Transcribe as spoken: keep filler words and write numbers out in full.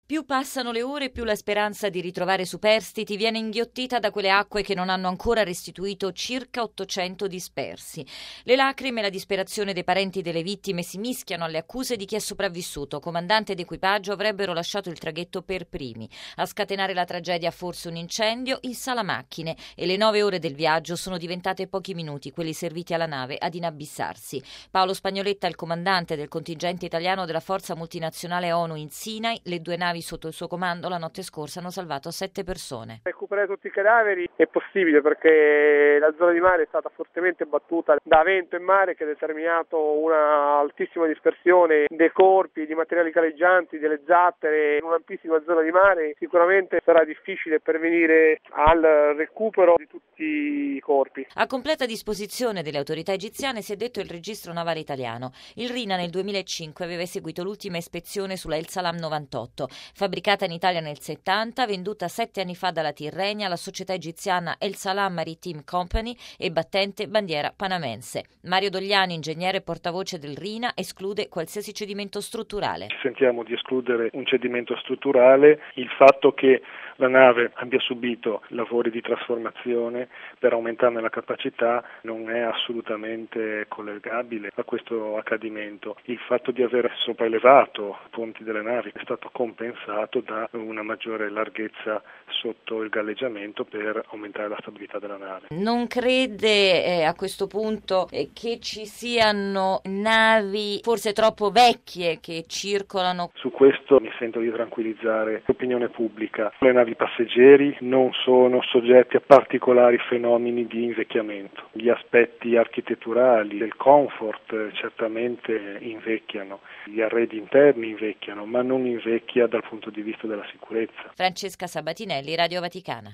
Più passano le ore, più la speranza di ritrovare superstiti viene inghiottita da quelle acque che non hanno ancora restituito circa ottocento dispersi. Le lacrime e la disperazione dei parenti delle vittime si mischiano alle accuse di chi è sopravvissuto. Comandante ed equipaggio avrebbero lasciato il traghetto per primi. A scatenare la tragedia forse un incendio, il salamacchine, e le nove ore del viaggio sono diventate pochi minuti, quelli serviti alla nave ad inabissarsi. Paolo Spagnoletta, il comandante del contingente italiano della forza multinazionale ONU in Sinai, le due navi sotto il suo comando la notte scorsa hanno salvato sette persone. Recuperare tutti i cadaveri è possibile perché la zona di mare è stata fortemente battuta da vento e mare che ha determinato una altissima dispersione dei corpi, di materiali galleggianti, delle zattere in un'ampissima zona di mare. Sicuramente sarà difficile pervenire al recupero di tutti i corpi. A completa disposizione delle autorità egiziane si è detto il registro navale italiano. Il Rina nel duemilacinque aveva eseguito l'ultima ispezione sulla El Salam novantotto. Fabbricata in Italia nel settanta, venduta sette anni fa dalla Tirrenia alla società egiziana El Salam Maritime Company e battente bandiera panamense. Mario Dogliani, ingegnere e portavoce del Rina, esclude qualsiasi cedimento strutturale. Sentiamo di escludere un cedimento strutturale, il fatto che la nave abbia subito lavori di trasformazione per aumentarne la capacità non è assolutamente collegabile a questo accadimento. Il fatto di aver sopraelevato i ponti delle navi è stato compensato da una maggiore larghezza sotto il galleggiamento per aumentare la stabilità della nave. Non crede eh, a questo punto eh, che ci siano navi forse troppo vecchie che circolano? Su questo mi sento di tranquillizzare l'opinione pubblica. Le navi passeggeri non sono soggetti a particolari fenomeni di invecchiamento. Gli aspetti architetturali, del comfort certamente invecchiano, gli arredi interni invecchiano, ma non invecchia dal punto di vista della sicurezza. Francesca Sabatinelli, Radio Vaticana.